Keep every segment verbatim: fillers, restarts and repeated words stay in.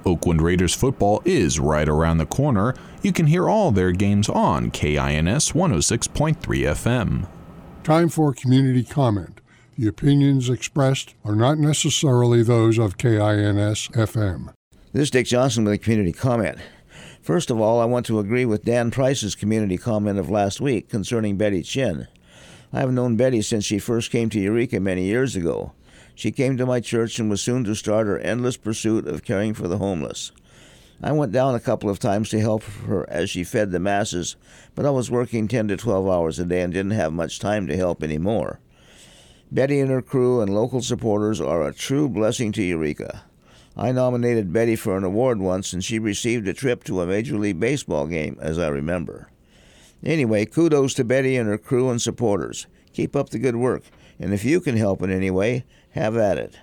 Oakland Raiders football is right around the corner. You can hear all their games on K I N S one oh six point three F M. Time for community comment. The opinions expressed are not necessarily those of K I N S F M. This is Dick Johnson with a community comment. First of all, I want to agree with Dan Price's community comment of last week concerning Betty Chin. I have known Betty since she first came to Eureka many years ago. She came to my church and was soon to start her endless pursuit of caring for the homeless. I went down a couple of times to help her as she fed the masses, but I was working ten to twelve hours a day and didn't have much time to help anymore. Betty and her crew and local supporters are a true blessing to Eureka. I nominated Betty for an award once, and she received a trip to a Major League Baseball game, as I remember. Anyway, kudos to Betty and her crew and supporters. Keep up the good work, and if you can help in any way, have at it.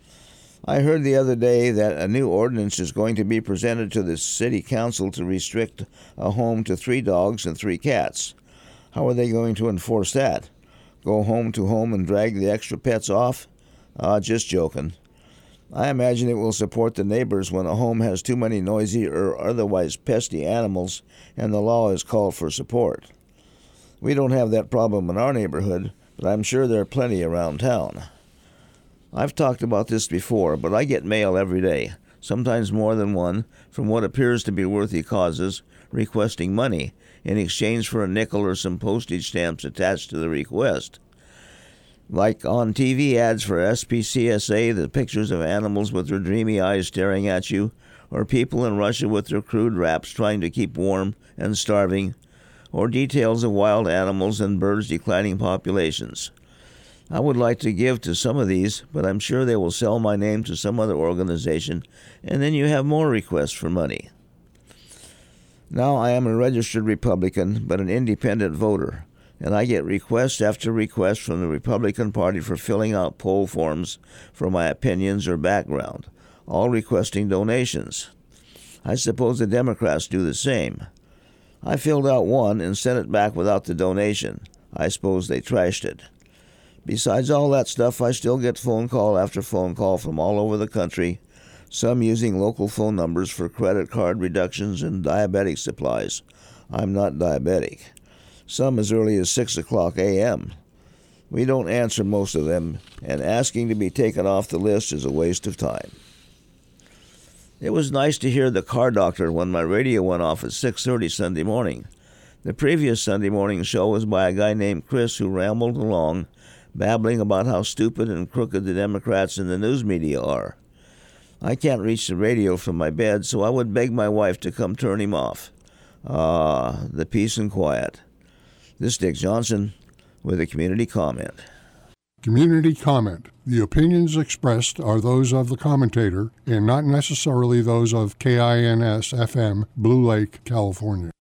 I heard the other day that a new ordinance is going to be presented to the city council to restrict a home to three dogs and three cats. How are they going to enforce that? Go home to home and drag the extra pets off? Ah, uh, just joking. I imagine it will support the neighbors when a home has too many noisy or otherwise pesky animals and the law is called for support. We don't have that problem in our neighborhood, but I'm sure there are plenty around town. I've talked about this before, but I get mail every day, sometimes more than one, from what appears to be worthy causes, requesting money in exchange for a nickel or some postage stamps attached to the request. Like on T V ads for S P C S A, the pictures of animals with their dreamy eyes staring at you, or people in Russia with their crude wraps trying to keep warm and starving, or details of wild animals and birds' declining populations. I would like to give to some of these, but I'm sure they will sell my name to some other organization, and then you have more requests for money. Now I am a registered Republican, but an independent voter, and I get request after request from the Republican Party for filling out poll forms for my opinions or background, all requesting donations. I suppose the Democrats do the same. I filled out one and sent it back without the donation. I suppose they trashed it. Besides all that stuff, I still get phone call after phone call from all over the country, some using local phone numbers for credit card reductions and diabetic supplies. I'm not diabetic. Some as early as six o'clock a.m. We don't answer most of them, and asking to be taken off the list is a waste of time. It was nice to hear the car doctor when my radio went off at six thirty Sunday morning. The previous Sunday morning show was by a guy named Chris who rambled along, babbling about how stupid and crooked the Democrats and the news media are. I can't reach the radio from my bed, so I would beg my wife to come turn him off. Ah, the peace and quiet. This is Dick Johnson with a community comment. Community comment. The opinions expressed are those of the commentator and not necessarily those of K I N S F M, Blue Lake, California.